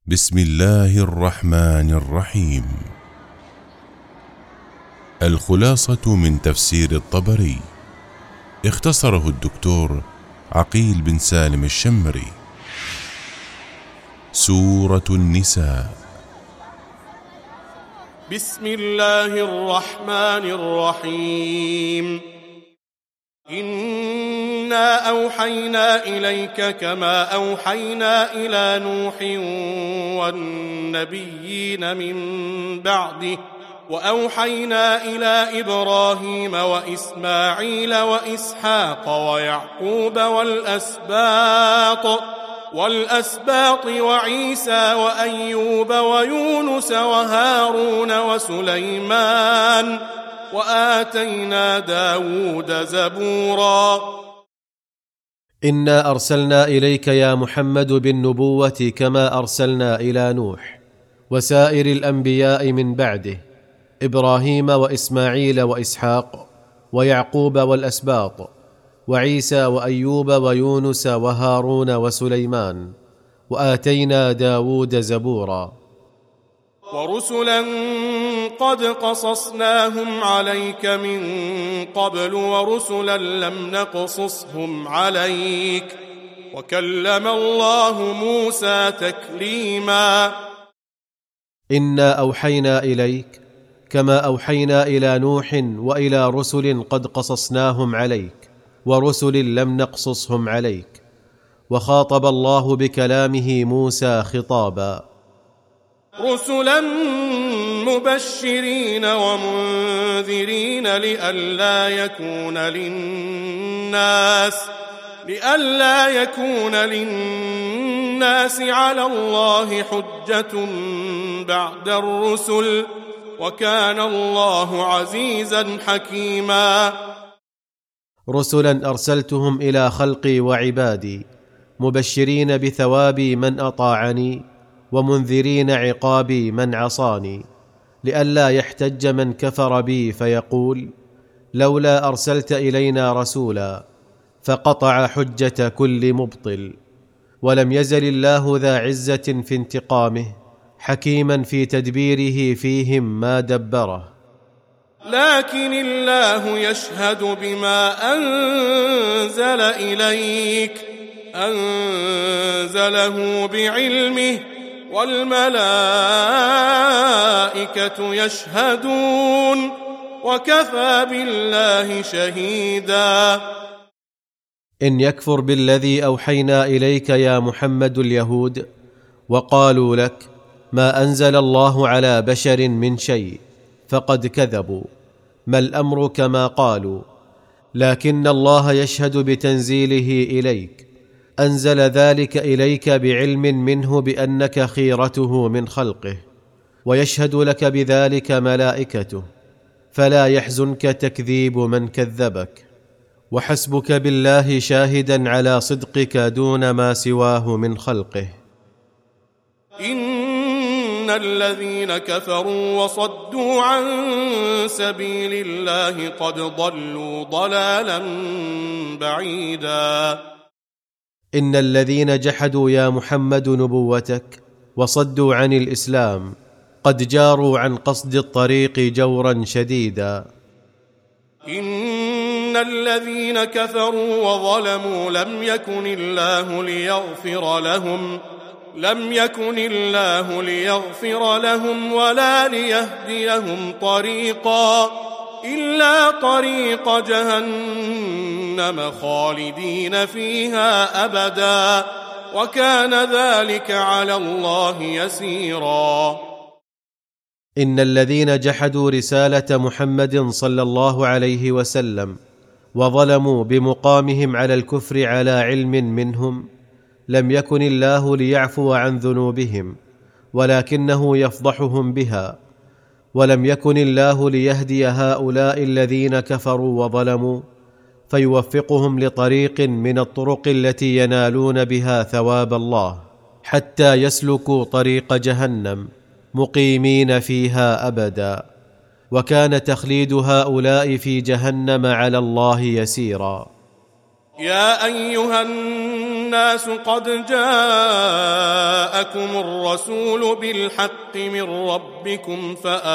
بسم الله الرحمن الرحيم. الخلاصة من تفسير الطبري، اختصره الدكتور عقيل بن سالم الشمري. سورة النساء. بسم الله الرحمن الرحيم. إنا أوحينا إليك كما أوحينا إلى نوح والنبيين من بعده، وأوحينا إلى إبراهيم وإسماعيل وإسحاق ويعقوب والأسباط وعيسى وأيوب ويونس وهارون وسليمان، وآتينا داود زبورا. إنا أرسلنا إليك يا محمد بالنبوة كما أرسلنا إلى نوح وسائر الأنبياء من بعده، إبراهيم وإسماعيل وإسحاق ويعقوب والأسباط وعيسى وأيوب ويونس وهارون وسليمان، وآتينا داود زبورا. ورسلا قد قصصناهم عليك من قبل ورسلا لم نقصصهم عليك، وكلم الله موسى تكليما. إنا أوحينا إليك كما أوحينا إلى نوح وإلى رسل قد قصصناهم عليك ورسل لم نقصصهم عليك، وخاطب الله بكلامه موسى خطابا. رسلا مبشرين ومنذرين لئلا يكون للناس على الله حجة بعد الرسل، وكان الله عزيزا حكيما. رسلا أرسلتهم إلى خلقي وعبادي، مبشرين بثوابي من أطاعني ومنذرين عقابي من عصاني، لئلا يحتج من كفر بي فيقول لولا أرسلت إلينا رسولا، فقطع حجة كل مبطل. ولم يزل الله ذا عزة في انتقامه، حكيما في تدبيره فيهم ما دبره. لكن الله يشهد بما أنزل إليك، أنزله بعلمه، والملائكة يشهدون، وكفى بالله شهيدا. إن يكفر بالذي أوحينا إليك يا محمد اليهود وقالوا لك ما أنزل الله على بشر من شيء، فقد كذبوا، ما الأمر كما قالوا، لكن الله يشهد بتنزيله إليك، أنزل ذلك إليك بعلم منه بأنك خيرته من خلقه، ويشهد لك بذلك ملائكته، فلا يحزنك تكذيب من كذبك، وحسبك بالله شاهدا على صدقك دون ما سواه من خلقه. إن الذين كفروا وصدوا عن سبيل الله قد ضلوا ضلالا بعيدا. إن الذين جحدوا يا محمد نبوتك وصدوا عن الإسلام قد جاروا عن قصد الطريق جورا شديدا. إن الذين كفروا وظلموا لم يكن الله ليغفر لهم ولا ليهديهم طريقا إلا طريق جهنم خالدين فيها أبدا، وكان ذلك على الله يسيرا. إن الذين جحدوا رسالة محمد صلى الله عليه وسلم وظلموا بمقامهم على الكفر على علم منهم لم يكن الله ليعفو عن ذنوبهم، ولكنه يفضحهم بها، ولم يكن الله ليهدي هؤلاء الذين كفروا وظلموا فيوفقهم لطريق من الطرق التي ينالون بها ثواب الله، حتى يسلكوا طريق جهنم مقيمين فيها أبدا، وكان تخليد هؤلاء في جهنم على الله يسيرا. يا أيها الناس الناس قد جاءكم الرسول بالحق من ربكم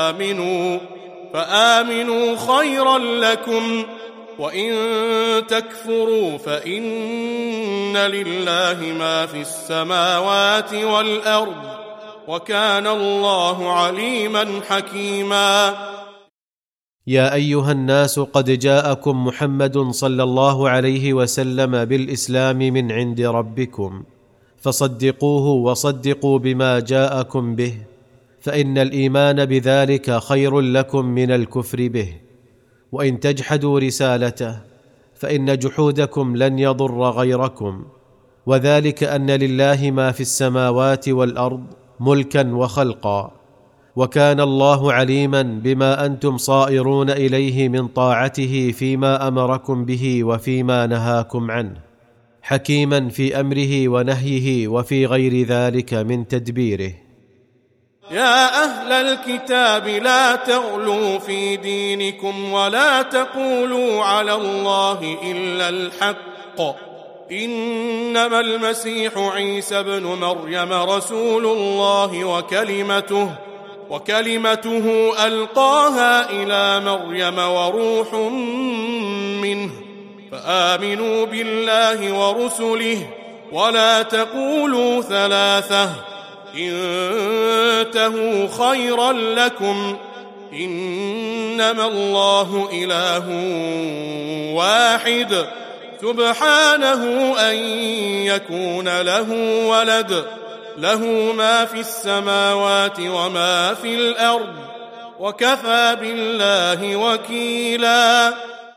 فآمنوا خيرا لكم، وإن تكفروا فإن لله ما في السماوات والأرض، وكان الله عليما حكيما. يا أيها الناس قد جاءكم محمد صلى الله عليه وسلم بالإسلام من عند ربكم، فصدقوه وصدقوا بما جاءكم به، فإن الإيمان بذلك خير لكم من الكفر به. وإن تجحدوا رسالته فإن جحودكم لن يضر غيركم، وذلك أن لله ما في السماوات والأرض ملكا وخلقا، وكان الله عليما بما أنتم صائرون إليه من طاعته فيما أمركم به وفيما نهاكم عنه، حكيما في أمره ونهيه وفي غير ذلك من تدبيره. يا أهل الكتاب لا تغلوا في دينكم ولا تقولوا على الله إلا الحق، إنما المسيح عيسى بن مريم رسول الله وكلمته ألقاها إلى مريم وروح منه، فآمنوا بالله ورسله ولا تقولوا ثلاثة، انتهوا خيرا لكم، إنما الله إله واحد سبحانه أن يكون له ولد، له ما في السماوات وما في الأرض، وكفى بالله وكيلا.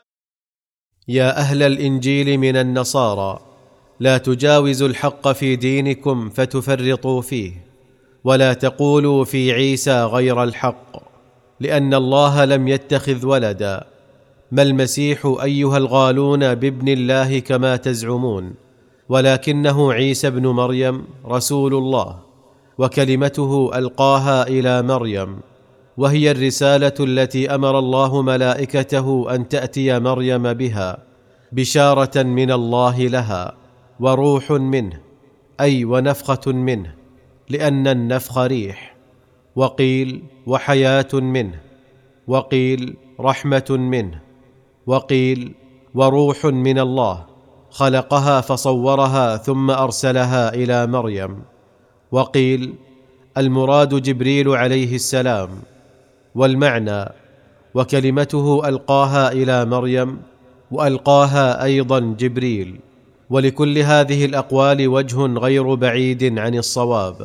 يا أهل الإنجيل من النصارى لا تجاوزوا الحق في دينكم فتفرطوا فيه، ولا تقولوا في عيسى غير الحق، لأن الله لم يتخذ ولدا، ما المسيح أيها الغالون بابن الله كما تزعمون، ولكنه عيسى بن مريم رسول الله، وكلمته ألقاها إلى مريم، وهي الرسالة التي أمر الله ملائكته أن تأتي مريم بها بشارة من الله لها، وروح منه أي ونفخة منه، لأن النفخ ريح، وقيل وحياة منه، وقيل رحمة منه، وقيل وروح من الله خلقها فصورها ثم أرسلها إلى مريم، وقيل المراد جبريل عليه السلام. والمعنى وكلمته ألقاها إلى مريم، وألقاها أيضا جبريل. ولكل هذه الأقوال وجه غير بعيد عن الصواب،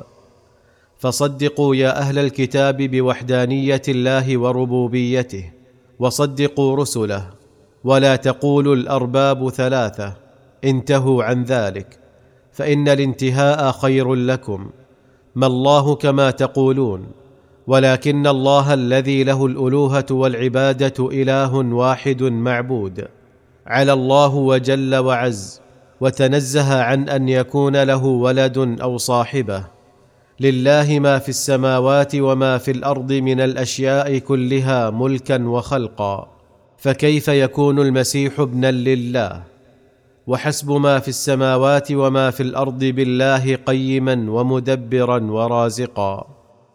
فصدقوا يا أهل الكتاب بوحدانية الله وربوبيته، وصدقوا رسله، ولا تقولوا الأرباب ثلاثة، انتهوا عن ذلك، فإن الانتهاء خير لكم، ما الله كما تقولون، ولكن الله الذي له الألوهة والعبادة إله واحد معبود، على الله وجل وعز، وتنزه عن أن يكون له ولد أو صاحبة، لله ما في السماوات وما في الأرض من الأشياء كلها ملكا وخلقا، فكيف يكون المسيح ابنا لله؟ وحسب ما في السماوات وما في الأرض بالله قيما ومدبرا ورازقا.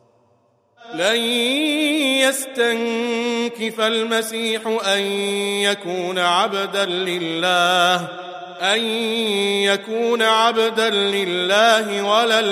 لن يستنكف المسيح أن يكون عبدا لله ولا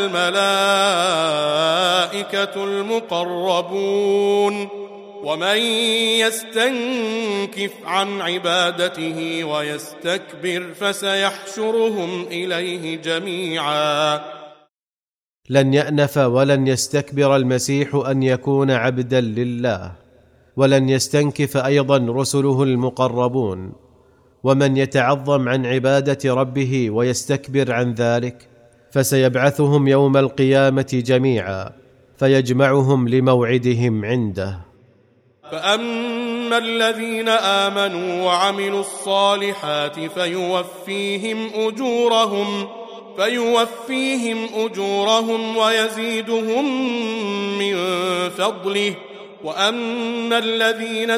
الملائكة المقربون، ومن يستنكف عن عبادته ويستكبر فسيحشرهم إليه جميعا. لن يأنف ولن يستكبر المسيح أن يكون عبدا لله، ولن يستنكف أيضا رسله المقربون، ومن يتعظم عن عبادة ربه ويستكبر عن ذلك فسيبعثهم يوم القيامة جميعا، فيجمعهم لموعدهم عنده. فأما الذين آمنوا وعملوا الصالحات فيوفيهم أجورهم ويزيدهم من فضله، وأما الذين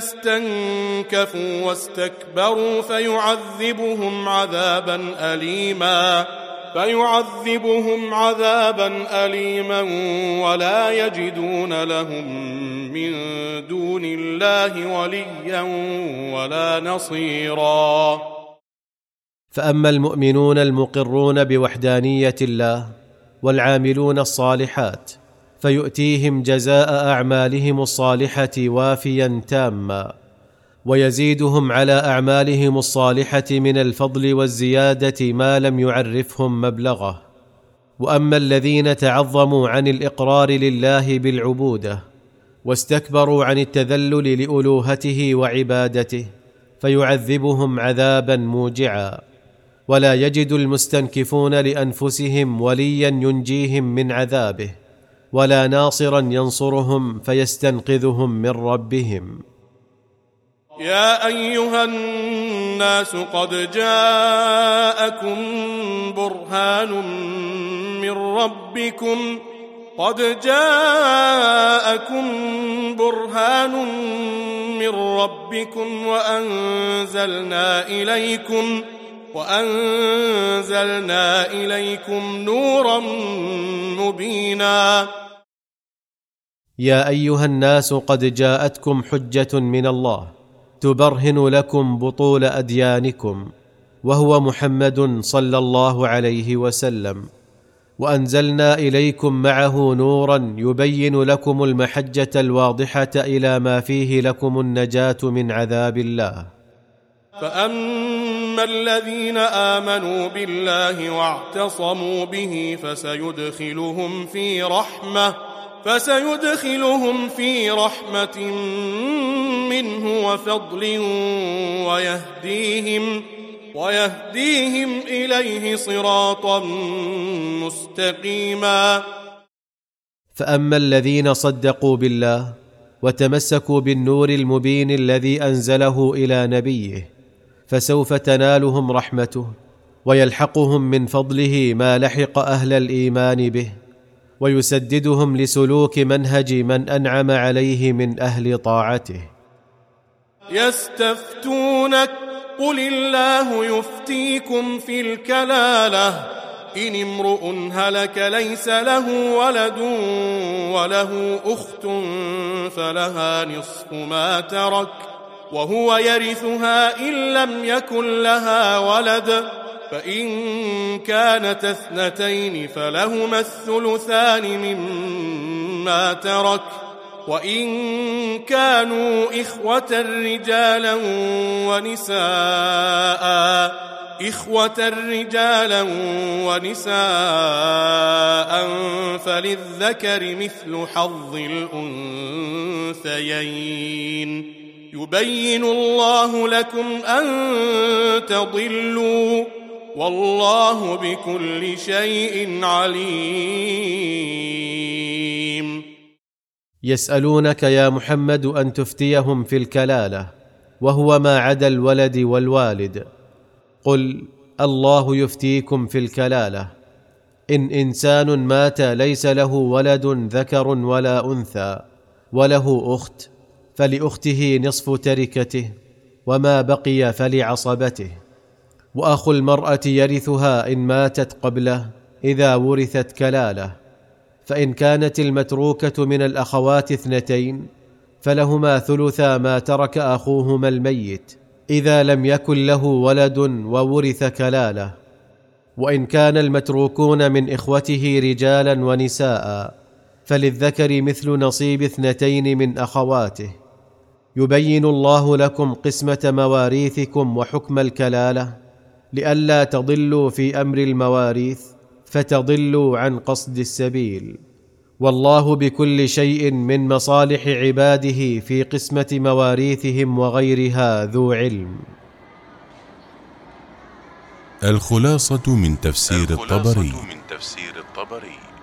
استنكفوا واستكبروا فيعذبهم عذابا أليما فيعذبهم عذابا أليما ولا يجدون لهم من دون الله وليا ولا نصيرا. فأما المؤمنون المقرون بوحدانية الله والعاملون الصالحات فيؤتيهم جزاء أعمالهم الصالحة وافيا تاما، ويزيدهم على أعمالهم الصالحة من الفضل والزيادة ما لم يعرفهم مبلغه. وأما الذين تعظموا عن الإقرار لله بالعبودة واستكبروا عن التذلل لألوهته وعبادته فيعذبهم عذابا موجعا، ولا يجد المستنكفون لأنفسهم وليا ينجيهم من عذابه ولا ناصرا ينصرهم فيستنقذهم من ربهم. يا أيها الناس قد جاءكم برهان من ربكم وأنزلنا إليكم نورا مبينا. يا أيها الناس قد جاءتكم حجة من الله تبرهن لكم بطول أديانكم، وهو محمد صلى الله عليه وسلم، وأنزلنا إليكم معه نورا يبين لكم المحجة الواضحة إلى ما فيه لكم النجاة من عذاب الله. فأما الذين آمنوا بالله واعتصموا به فسيدخلهم في رحمة منه وفضل ويهديهم إليه صراطا مستقيما. فأما الذين صدقوا بالله وتمسكوا بالنور المبين الذي أنزله إلى نبيه فسوف تنالهم رحمته ويلحقهم من فضله ما لحق أهل الإيمان به، ويسددهم لسلوك منهج من أنعم عليه من أهل طاعته. يستفتونك قل الله يفتيكم في الكلالة إن امرؤ هلك ليس له ولد وله أخت فلها نصف ما ترك وهو يرثها إن لم يكن لها ولد، فإن كانت اثنتين فلهما الثلثان مما ترك، وإن كانوا إخوة رجالا ونساء فللذكر مثل حظ الأنثيين. يبين الله لكم أن تضلوا والله بكل شيء عليم. يسألونك يا محمد أن تفتيهم في الكلالة، وهو ما عدا الولد والوالد. قل الله يفتيكم في الكلالة إن إنسان مات ليس له ولد ذكر ولا أنثى وله أخت فلأخته نصف تركته، وما بقي فلعصبته، وأخو المرأة يرثها إن ماتت قبله إذا ورثت كلالة. فإن كانت المتروكة من الأخوات اثنتين فلهما ثلثا ما ترك أخوهما الميت إذا لم يكن له ولد وورث كلالة. وإن كان المتروكون من إخوته رجالا ونساء فللذكر مثل نصيب اثنتين من أخواته. يبين الله لكم قسمة مواريثكم وحكم الكلالة لئلا تضلوا في أمر المواريث فتضلوا عن قصد السبيل، والله بكل شيء من مصالح عباده في قسمة مواريثهم وغيرها ذو علم. الخلاصة من تفسير الطبري.